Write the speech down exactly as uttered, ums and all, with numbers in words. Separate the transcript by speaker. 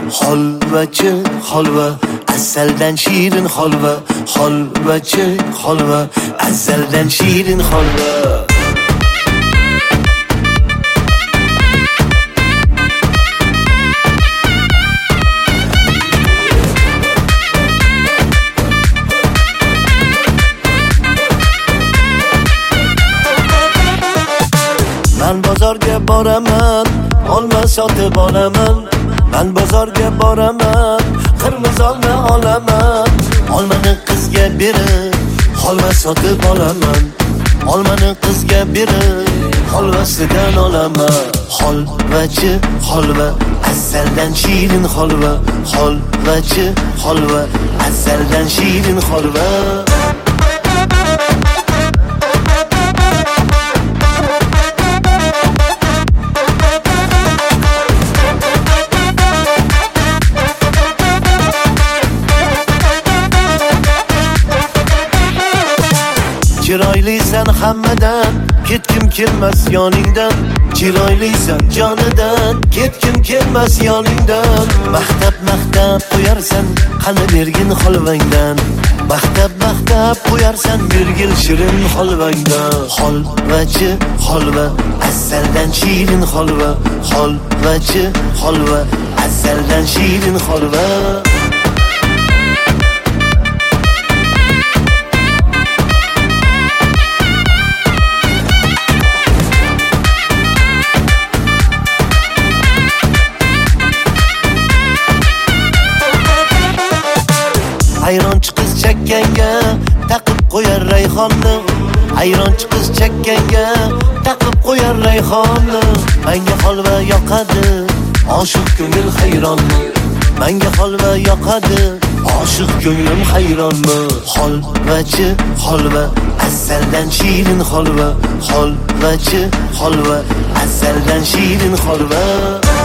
Speaker 1: Holvachi holva, asaldan shirin holva. Holvachi holva, asaldan shirin holva. Man bozorga boraman, olma sotib olaman. Man bozorga boraman, qirmiz olma olaman. Olmani qizga berib, holva sotib olaman. Olmani qizga berib, holvasidan olaman. Holvachi holva, asaldan shirin holva. Holvachi holva, asaldan shirin holva. Chiroylisan hammadan, ketkim kelmas yoningdan. Chiroylisan jonidan, ketkim kelmas yoningdan. Maqtab maqtab qo'yarsan, qani bergin holvangdan. Maqtab maqtab qo'yarsan, bergil shirin holvangdan. Holvachi holva, asaldan shirin holva. Holvachi holva, asaldan shirin holva. Ayronchi qiz chakkanga taqib qo'yar rayhonni. Ayronchi qiz chakkanga taqib qo'yar rayhonni. Menga holva yoqadi, oshiq ko'ngil hayronmi? Menga holva yoqadi, oshiq ko'nglim hayronmi? Holvachi holva, asaldan shirin holva. Holvachi holva, asaldan shirin holva.